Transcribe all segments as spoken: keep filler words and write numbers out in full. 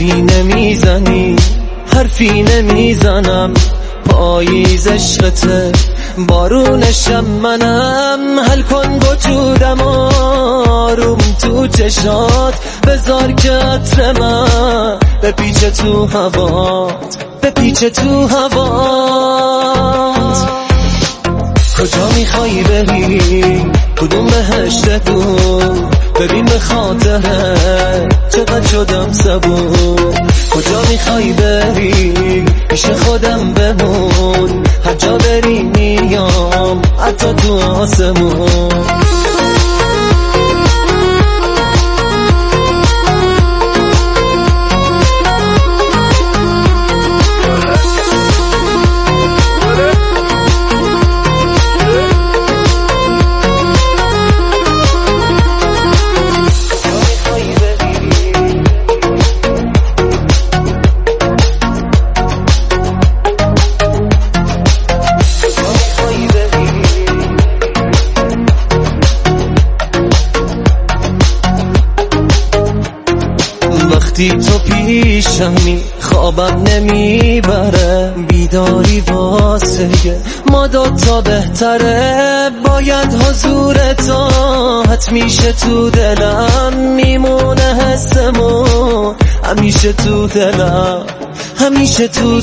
حرفی نمیزنی حرفی نمیزنم، پاییز عشقته بارونشم منم. حل کن وجودم آروم تو چشات، بذار که عطر من بپیچه تو هوات، بپیچه تو هوات. کجا میخوایی بری؟ کدوم بهشت دور؟ ببین به خاطره چقدر شدم صبور. کجا میخوایی بری؟ پیش خودم بمون، هر جا بری میام حتی تو آسمون. وقتی تو پیشمی خوابم نمیبره، بیداری واسه ما دوتا بهتره. باید حضور تو حتمیشه تو دلم، میمونه حسمون همیشه تو دلم، همیشه تو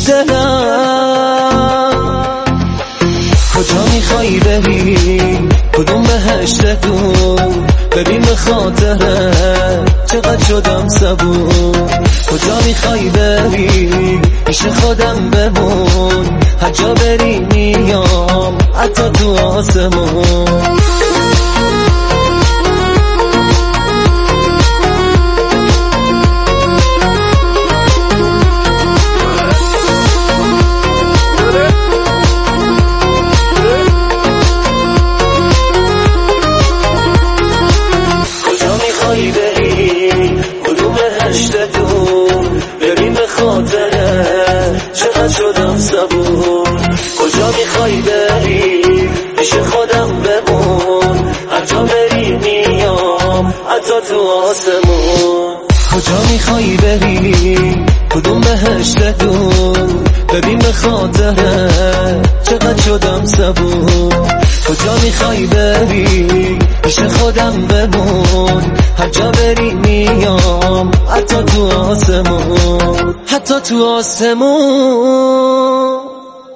دلم. کجا میخوایی بری؟ کدوم بهشت دور؟ ببین به خاطره چقدر شدم صبور. کجا میخوایی بری؟ پیش خودم بمون، هر جا بری میام حتی تو آسمون. ببین به خاطره چقدر شدم صبور. کجا میخوایی بری؟ پیش خودم بمون، هر جا بری میام حتی تو آسمون. کجا میخوایی بری؟ کدوم بهشت دور؟ ببین به خاطره چقدر شدم صبور. کجا میخوایی بری؟ پیش خودم بمون، هر جا بری میام حتی تو آسمون، حتی تو آسمون.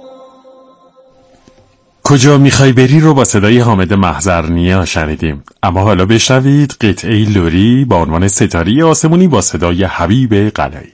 کجا میخوای بری رو با صدای حامد محضرنیا شنیدیم. اما حالا بشنوید قطعه لوری با عنوان ستاره آسمونی با صدای حبیب قلعی.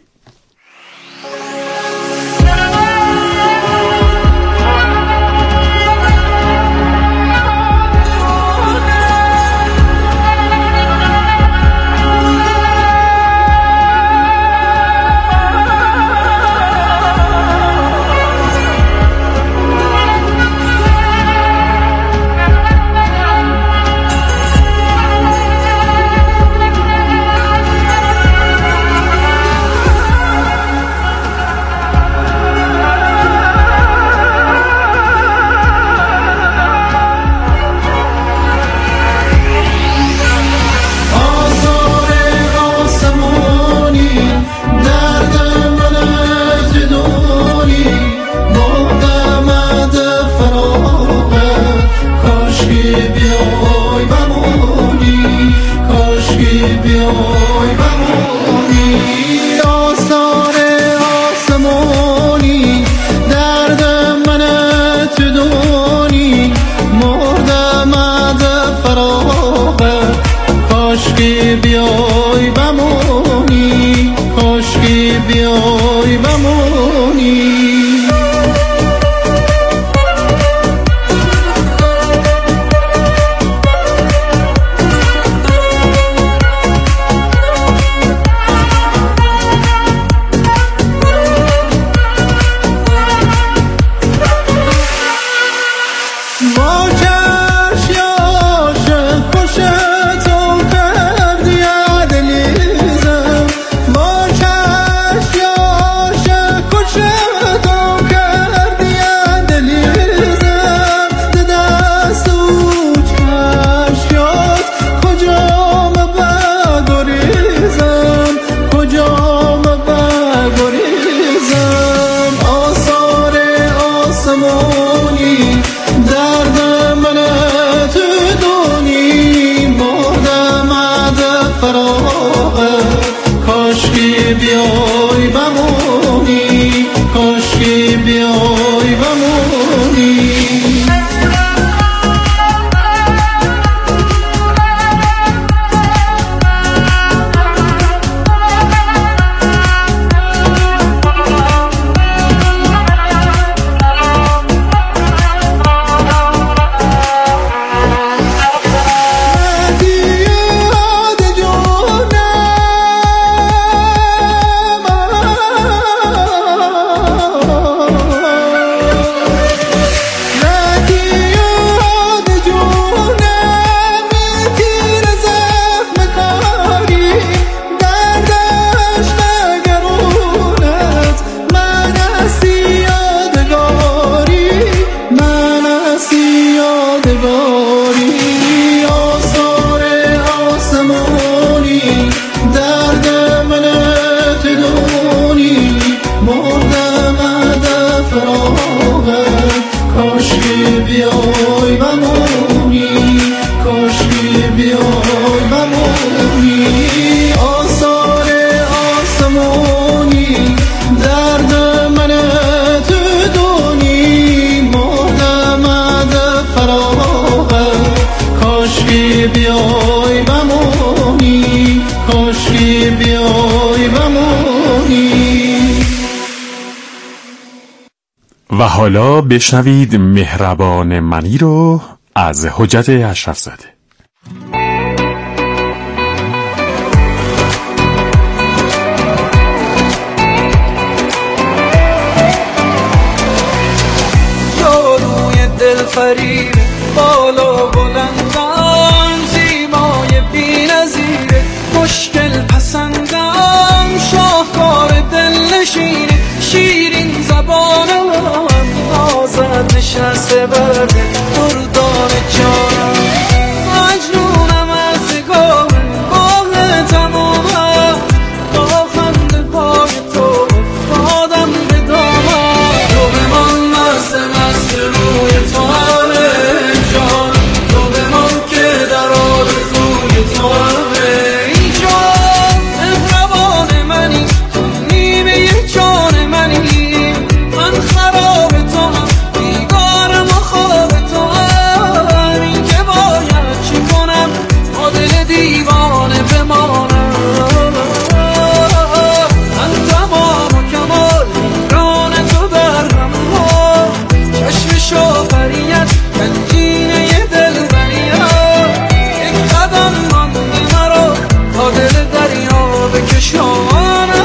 Yo بیای بمونی آثار آسمونی درد من تو دونی مهدمد فراغه کاشکی بیای بمونی کاشکی بیای بمونی. و حالا بشنوید مهربان منی رو از حجت اشرف زاده. یاروی دلفریب بالا بلندم زیبای بی‌نظیره مشکل پسندم شاهکار دلنشینه شیرین زبانم نازد نشسته برده دردان جانم مجنونم از نگاه باه تمامم با خنده پای تو افتادم به دامم تو بمان مست مست روی تو همه جان تو بمان که در آرزوی تو همه جان مهربان منی تو نیمه جان منی من خراب تو هم بیگارم و خواب تو هم این که باید چی کنم تا دل دیوانه بمانم من تمام و کمال ران تو برم ها چشم شافریت گنجینه دل بریم یک قدم مانده مرا تا دل دریا بکشانم.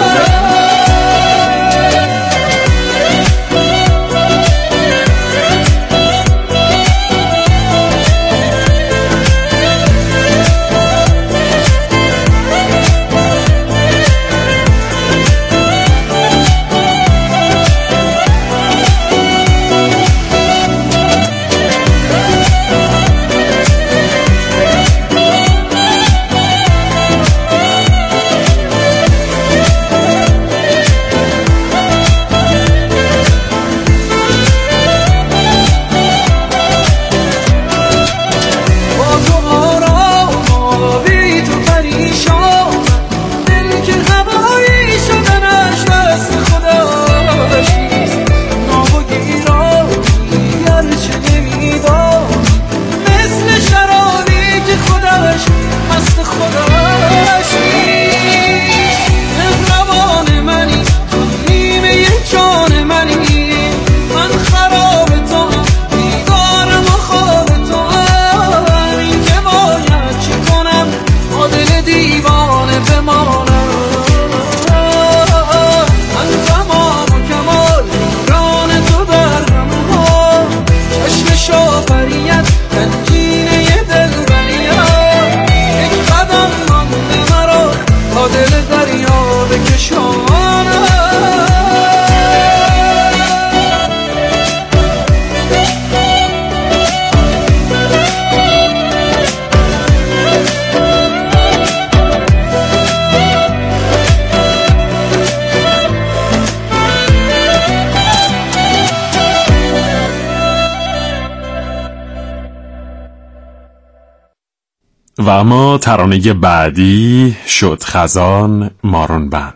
و اما ترانه بعدی شد خزان مارون بند.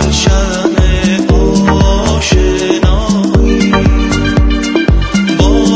با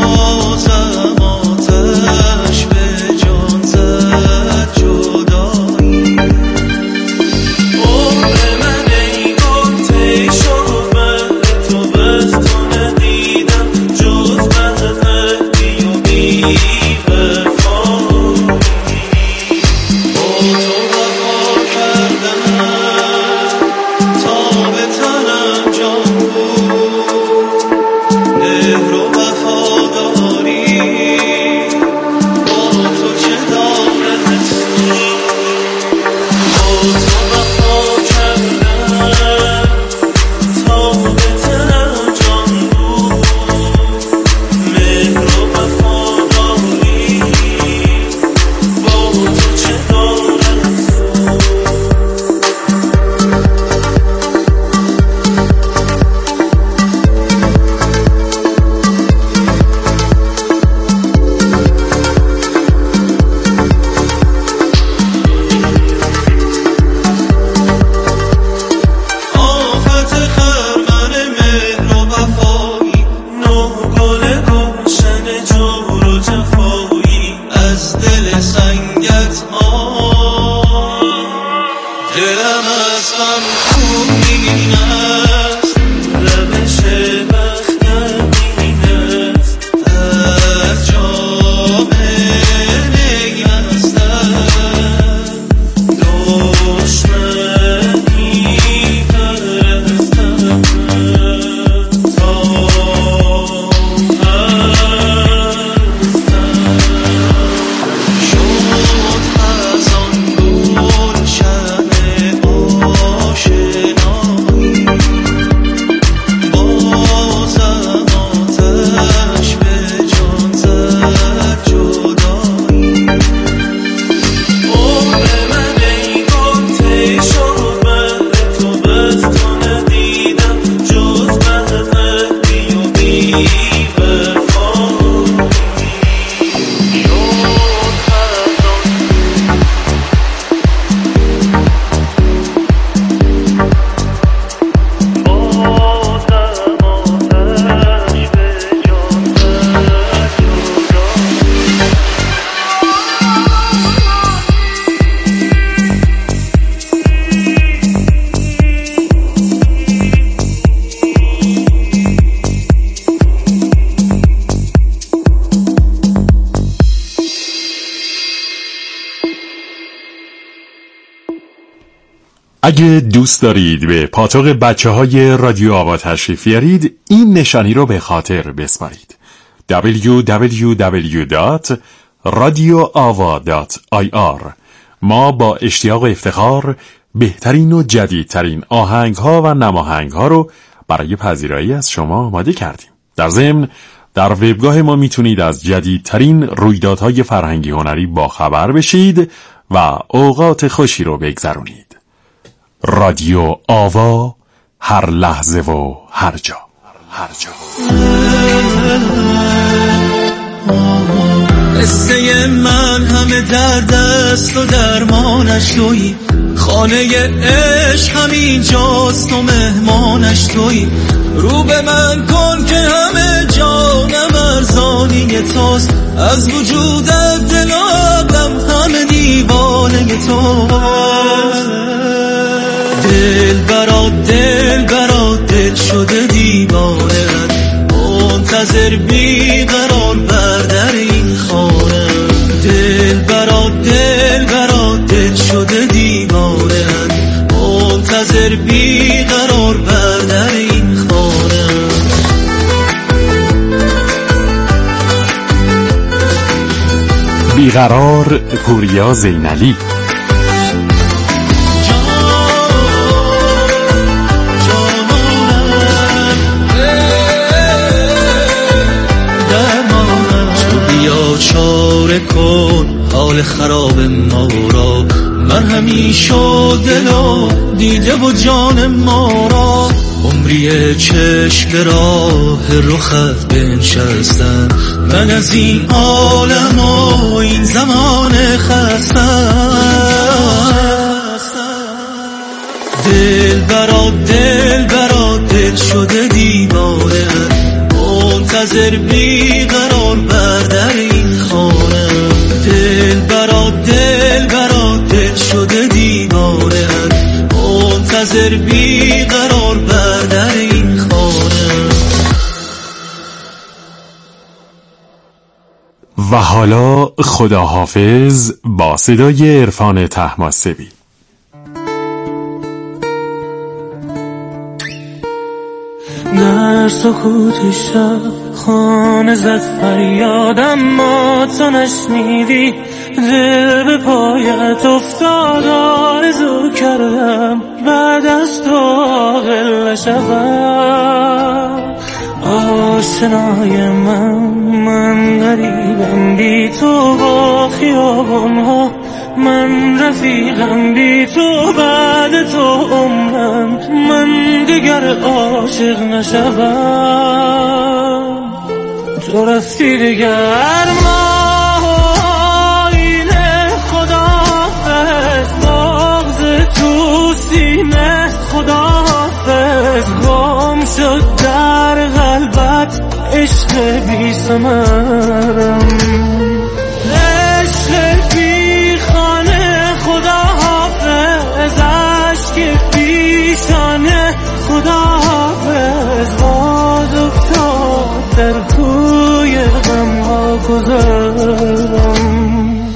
اگه دوست دارید به پاتوق بچه های رادیو آوا تشریف بیارید، این نشانی رو به خاطر بسپارید: دبلیو دبلیو دبلیو دات رادیو آوا دات آی آر. ما با اشتیاق و افتخار بهترین و جدیدترین آهنگ ها و نماهنگ ها رو برای پذیرایی از شما آماده کردیم. در ضمن در وبگاه ما میتونید از جدیدترین رویدادهای فرهنگی هنری با خبر بشید و اوقات خوشی رو بگذرونید. رادیو آوا، هر لحظه و هر جا هر جا. قصه من همه درد است و درمانش تویی، خانه عشق همین جاست و مهمانش تویی. رو به من کن که همه جانم ارزانی توست، از وجودت دل آدم همه دیوانه توست. دل برا دل برا دل شده دیوانه، منتظر بیقرار بر در این خانه. دل برا دل برا دل شده دیوانه، منتظر بیقرار بر در این خانه. بیقرار، پوریا زینالی. چاره کن حال خراب ما را، من همیشه دل و دیده و جان ما را. عمری چشم به راه رخت بنشستم، من از این عالم و این زمان خستم. دل برا دل برا دل شده دیوانه، منتظر بیقرار بر در این خانه. دل برا دل برا دل شده دیوانه، منتظر بیقرار بر در این خانه. و حالا خداحافظ با صدای عرفان طهماسبی. در سکوت شب خانه زد فریادم، ما تو نشنیدی. دل به پایت افتاد، آرزو کردم بعد از تو عاقل نشوم. آشنای من من غریبم بی تو، با خیابانها من رفیقم بی تو. بعد تو عمرم من دیگر عاشق نشوم. تو رفتی دیگر ما آینه، خداحافظ بغض تو سینه. خداحافظ گم شد در قلبت عشق بی ثمرم، عشق بی خانه. خداحافظ عشق پیشانه. خداحافظ باز افتاد در کوی غم ها گذرم.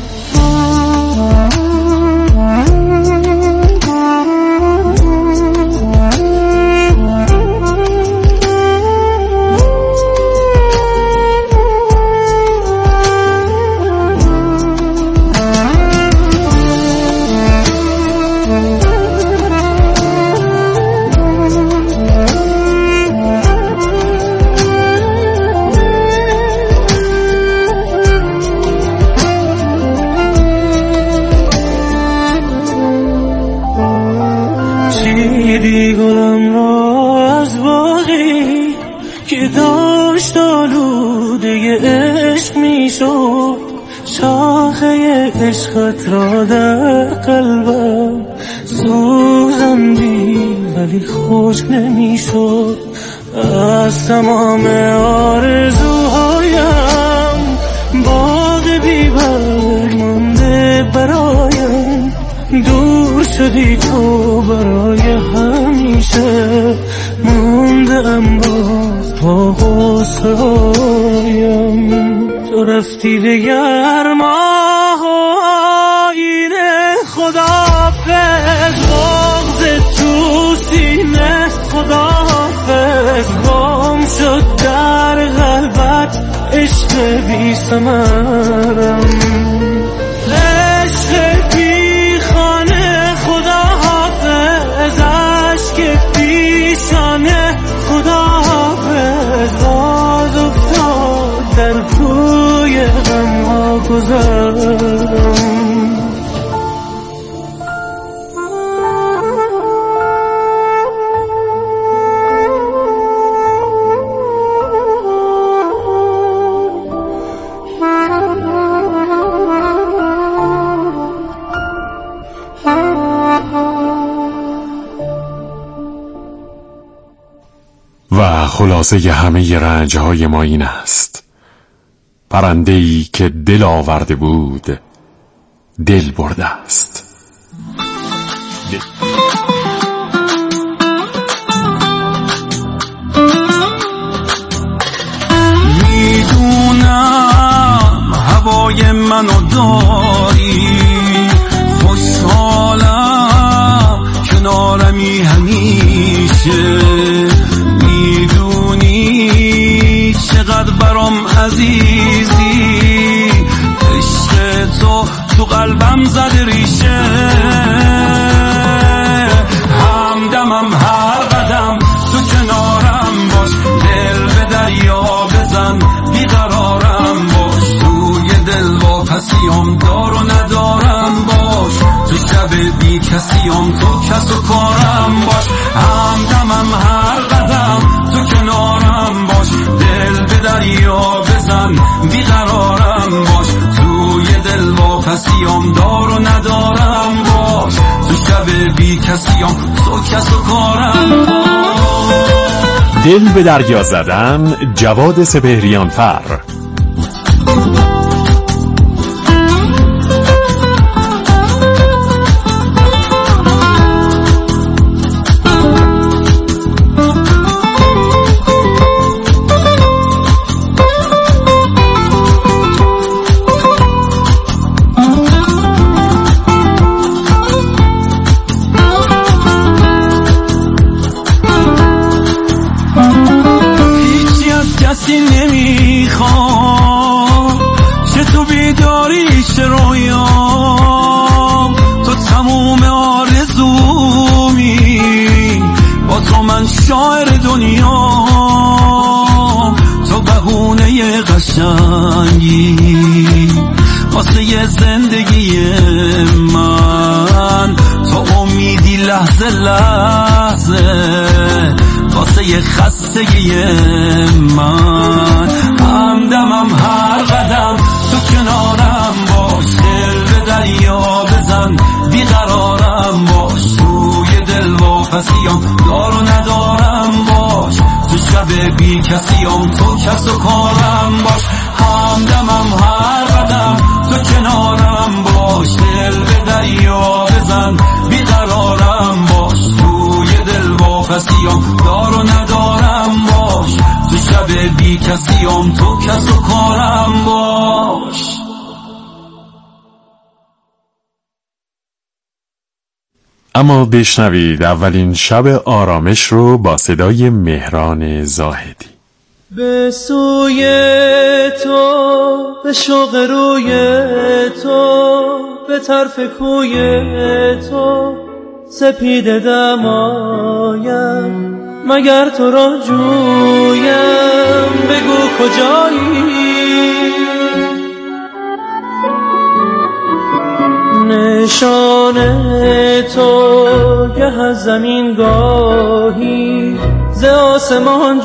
چیدی گلم را از باغی که داشت آلوده عشق می شد. شاخه عشقت را در قلبم سوزندی ولی خشک نمی شد. از تمام آرزوهایم باغ بی برگ مانده برایم. دور شدی تو برای همیشه، موندم باز با غصه‌هایم. تو رفتی دیگر ماه و آینه. خداحافظ بغض بی ثمرم. عشق بی خانه خدا حافظ، عشق پیشانه خدا حافظ، باز افتاد در کوی غم ها گذرم. و خلاصه همه رنجهای ما این است: پرنده‌ای که دل آورده بود دل برده است. میدونم هوای منو داری، خوشحالم کنارمی همیشه، میدونی چقدر برام عزیزی، عشق تو تو قلبم زده ریشه، همدمم هر قدم تو کنارم باش، دل به دریا بزن بیقرارم باش، توی دل با کسیم دار و ندارم باش، تو شب بی کسیم تو کس و کارم باش، همدمم هر قدم تو کنارم باش، دل به دریا بزن بیقرارم باش، توی دل با کسیم دار و ندارم باش، تو شب بی کسیم تو کس و کارم باش. دل به دریا زدن، جواد سپهریان فر. کسی نمیخوام چه تو بیداری چه رویام، تو تموم آرزومی، با تو من شاعر دنیام، تو بهونه قشنگی واسه یه زندگی من، تو امیدی لحظه لحظه واسه یه خستگی من، همدمم هر قدم تو کنارم باش، دل به دریا بزن بیقرارم باش، توی دل واپسیم دار و ندارم باش، تو شب بی کسیم تو کس و کارم باش، همدمم هر قدم تو کنارم باش، دل به دریا بزن بیقرارم باش، توی دل واپسیم دار و ندارم باش، تو شب بی کسیم تو کس و کارم باش. اما بشنوید اولین شب آرامش رو با صدای مهران زاهدی. به سوی تو، به شوق روی تو، به طرف کوی تو، سپیده دمایم مگر تو را جویم، بگو کجایی؟ نشان تو گه از زمین گاهی ز آسمان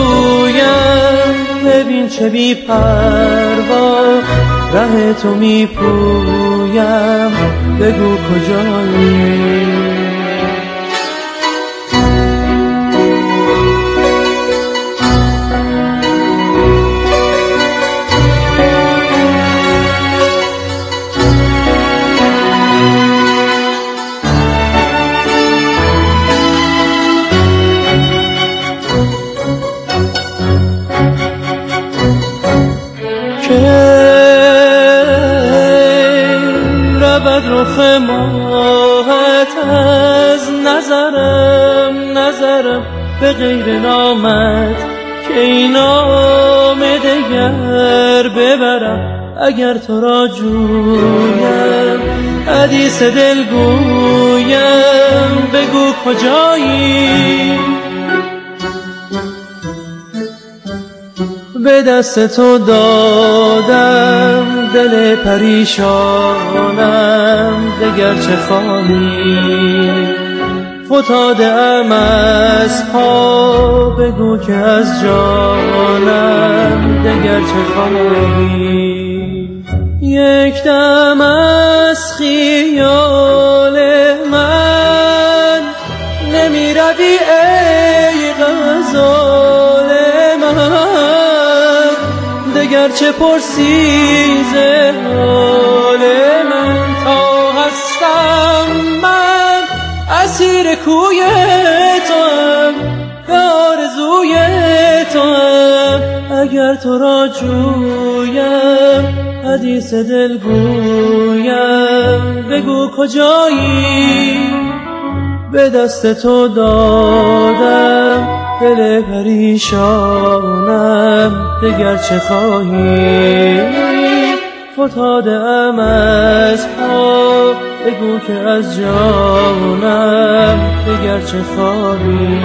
جویم، ببین چه بی پروا ره تو می پویم، بگو کجایی؟ رخ ماهت از نظرم نظرم به غیر نامت که اینا جام دگر ببرم اگر تو را جویم، حدیث دل گویم بگو کجایی. به دست تو دادم دل پریشانم، دگر چه خواهی؟ فتاده‌ام از پا بگو که از جانم دگر چه خواهی؟ یک دم از خیال من نمی روی ای غزال من، دگر چه پرسی ز حال من؟ تا هستم من اسیر کوی توام، به آرزوی توام، اگر تو را جویم حدیث دل گویم بگو کجایی. به دست تو دادم دل پریشانم دگر چه خواهی؟ فتاده‌ام از پا بگو که از جانم دگر چه خواهی؟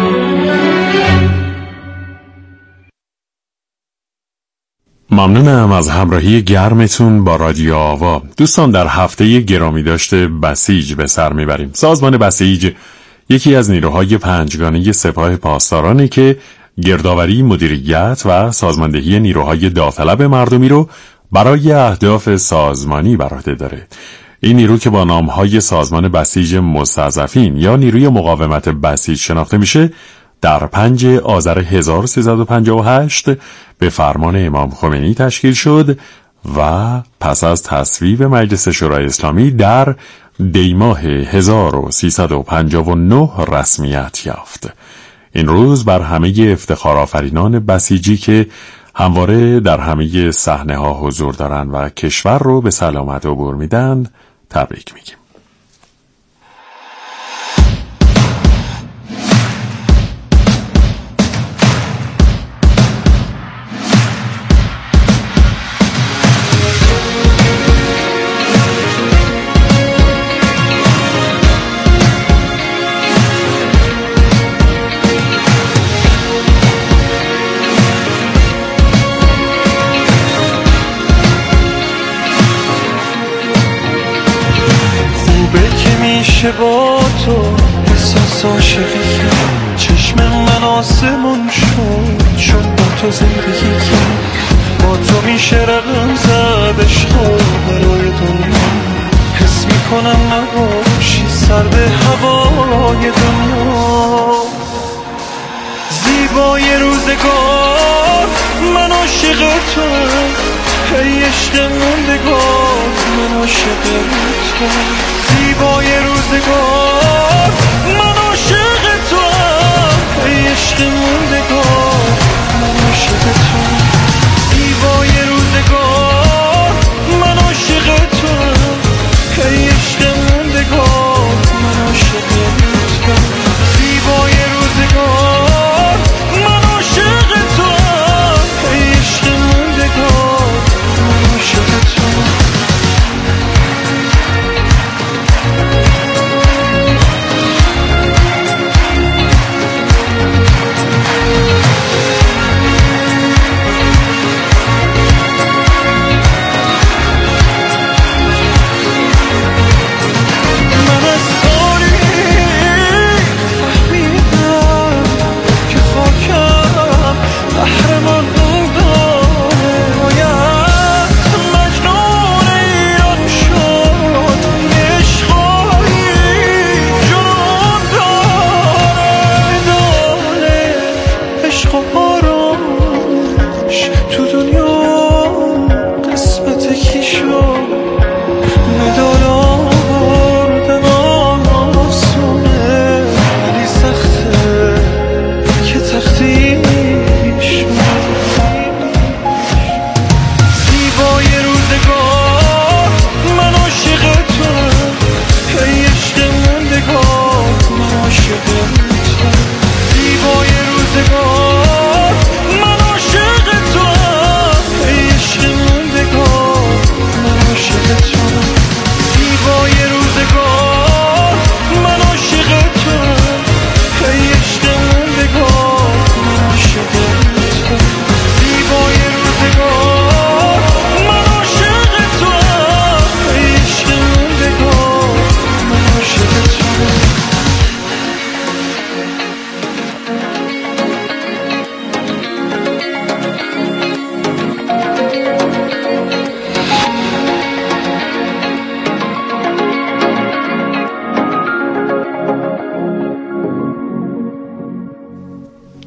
ممنونم از همراهی گرمتون با رادیو آوا. دوستان، در هفته گرامی داشته بسیج به سر میبریم. سازمان بسیج یکی از نیروهای پنجگانه سپاه پاسدارانی که گردآوری، مدیریت و سازماندهی نیروهای داوطلب مردمی رو برای اهداف سازمانی بر عهده داره. این نیرو که با نامهای سازمان بسیج مستضعفین یا نیروی مقاومت بسیج شناخته میشه، در پنج آذر هزار و سیصد و پنجاه و هشت به فرمان امام خمینی تشکیل شد و پس از تصویب مجلس شورای اسلامی در دیماه هزار و سیصد و پنجاه و نه رسمیت یافت. این روز بر همه افتخارآفرینان بسیجی که همواره در همه صحنه ها حضور دارن و کشور رو به سلامت عبور میدن تبریک میگیم. با تو احساس عاشقی کرد، چشم من آسمون شد چون با تو زندگی کرد. با تو میشه رقم زد عشقا برای دنیا، حس میکنم نباشی سرد هوای دنیا. زیبای روزگار من عاشق توام، ای عشق موندگار من عاشق توام. زیبای روزگار من عاشق توام، ای عشق موندگار من عاشق توام. زیبای روزگار من عاشق توام، ای عشق موندگار من عاشق توام. زیبای روزگار من عاشق توام، ای عشق موندگار من عاشق توام.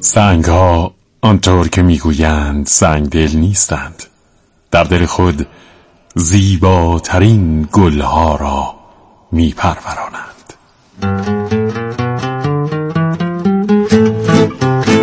سنگ ها آنطور که میگویند سنگ دل نیستند، در دل خود زیباترین گلها را میپرورانند.